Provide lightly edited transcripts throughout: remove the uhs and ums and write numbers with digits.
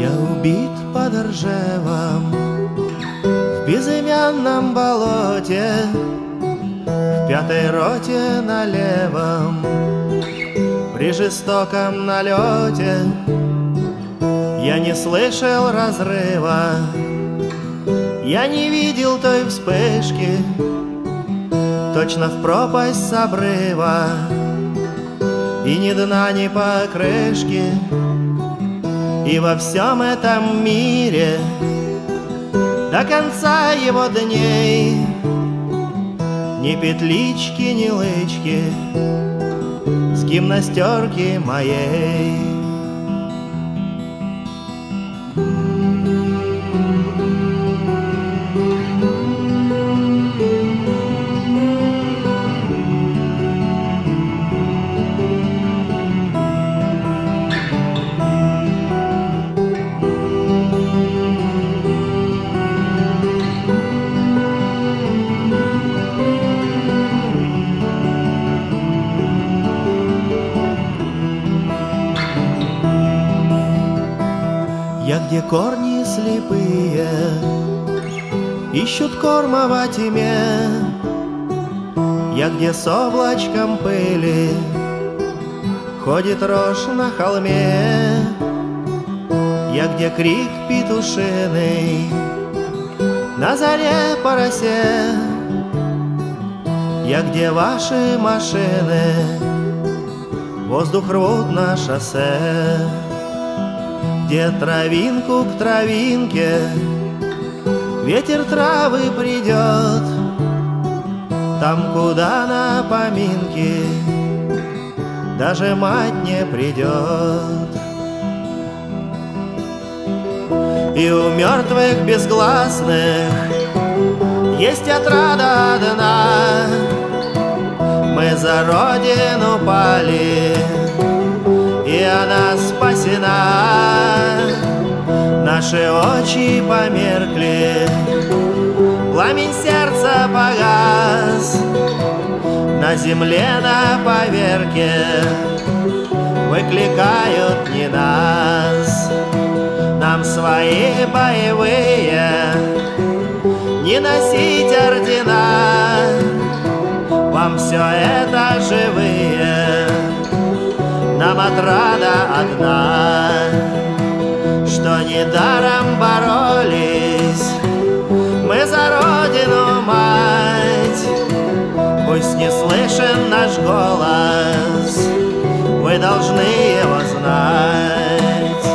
Я убит под Ржевом, в безымянном болоте, в 5-й роте на левом, при жестоком налете. Я не слышал разрыва, я не видел той вспышки, точно в пропасть с обрыва, и ни дна, ни покрышки. И во всем этом мире до конца его дней ни петлички, ни лычки с гимнастерки моей. Я где корни слепые ищут корма во тьме, я где с облачком пыли ходит рожь на холме, я где крик петушиный на заре по росе, я где ваши машины воздух рвут на шоссе. Где травинку к травинке ветер травы придет, там, куда на поминки даже мать не придет. И у мертвых безгласных есть отрада одна: мы за Родину пали, и она спасена. Наши очи померкли, пламень сердца погас, на земле на поверке выкликают не нас. Нам свои боевые не носить ордена, вам все это живые, нам отрада одна, что недаром боролись мы за Родину, мать. Пусть не слышен наш голос, вы должны его знать.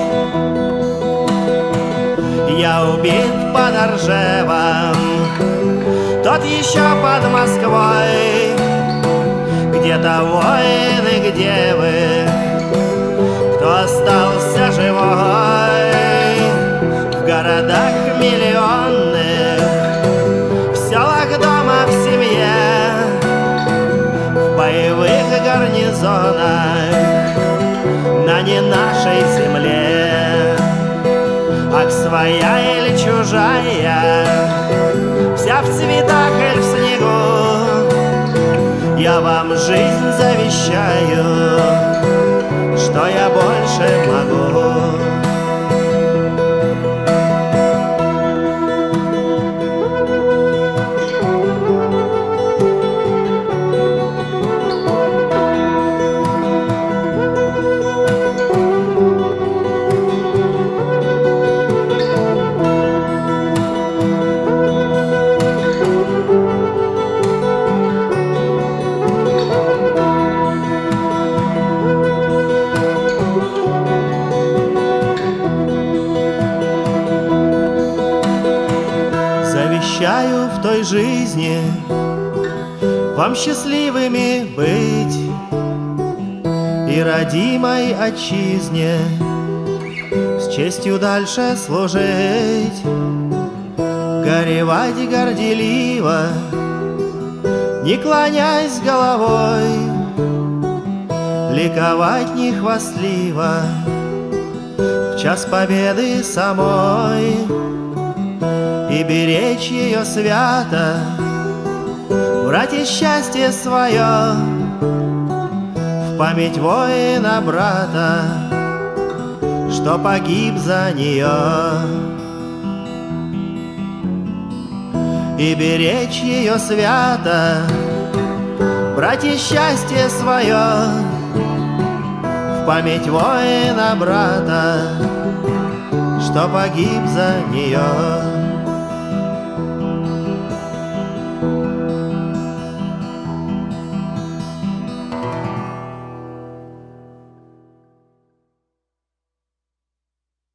Я убит под Ржевом, тот еще под Москвой. Где-то воины, где вы? Кто остался живой? В городах миллионных, в селах дома, в семье, в боевых гарнизонах на не нашей земле. Ах, своя или чужая, вся в цветах или в снегу, я вам жизнь завещаю, что я больше могу. Завещаю в той жизни вам счастливыми быть и родимой отчизне с честью дальше служить, горевать горделиво, не клонясь головой, ликовать не хвастливо в час победы самой. И беречь ее свято, брать и счастье свое в память воина брата, что погиб за нее, и беречь ее свято, брать ей счастье свое в память воина брата, что погиб за нее.